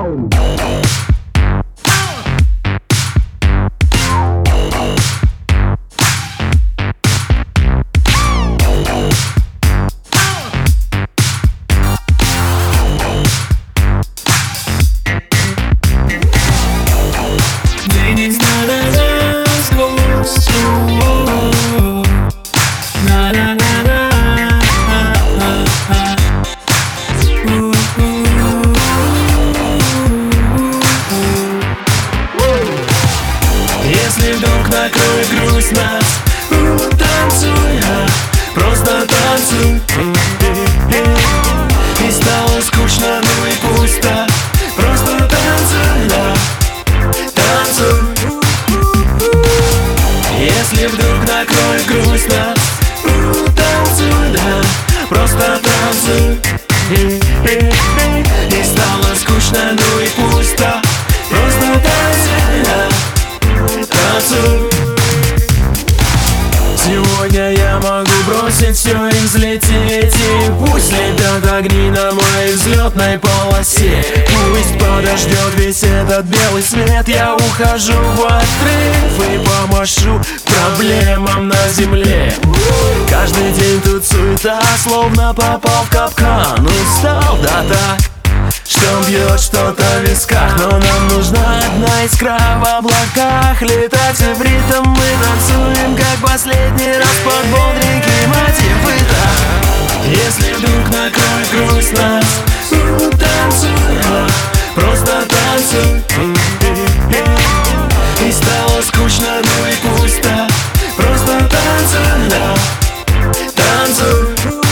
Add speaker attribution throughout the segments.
Speaker 1: Если вдруг накроет грусть нас, танцуй, просто танцуй. И стало скучно, ну и пусть так. Просто танцуй, танцуй. Если вдруг накроет грусть нас, танцуй, просто танцуй. И стало скучно, ну и пусть так. Просто танцуй, танцуй. Сегодня я могу бросить все и взлететь, и пусть летят огни на моей взлетной полосе. Пусть подождет весь этот белый свет. Я ухожу в отрыв и помашу проблемам на земле. Каждый день тут суета, словно попал в капкан. Устал, да так, что бьет что-то в висках. Но нам нужна одна искра в облаках. Летать в ритм мы танцуем, как последний раз под бодренький мотив. И так, если вдруг накроет грусть нас, танцуй, просто танцуй. И стало скучно, ну и пусть так. Просто танцуй, танцуй.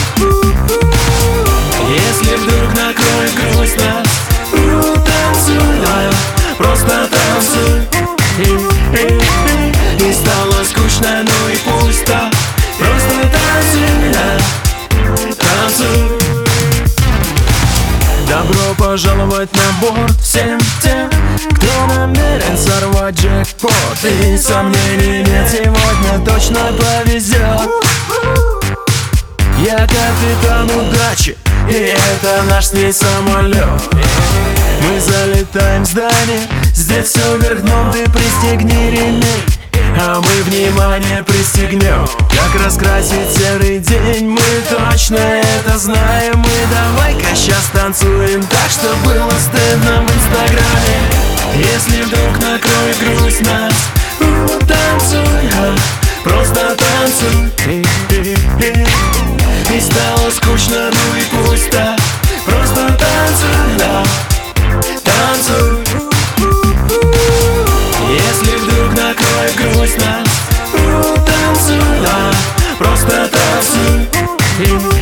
Speaker 1: Если вдруг накроет грусть нас, танцуй, просто танцуй. И стало скучно, ну и пусть так. Просто танцуй, танцуй. Добро пожаловать на борт всем тем, кто намерен сорвать джекпот. И сомнений нет, сегодня точно повезет. Я капитан удачи, и это наш с ней самолет. Мы залетаем в здание, здесь все вверх дном, ты пристегни ремень, а мы внимание пристегнем. Как раскрасить серый день, мы точно это знаем. И давай-ка сейчас танцуем так, что было стыдно в инстаграме. Если вдруг накроет грусть нас, танцуй, просто танцуй. И стало скучно, ну и пусть так. Просто танцуй, танцуй. Если вдруг накроет грусть нас, танцуй, просто танцуй.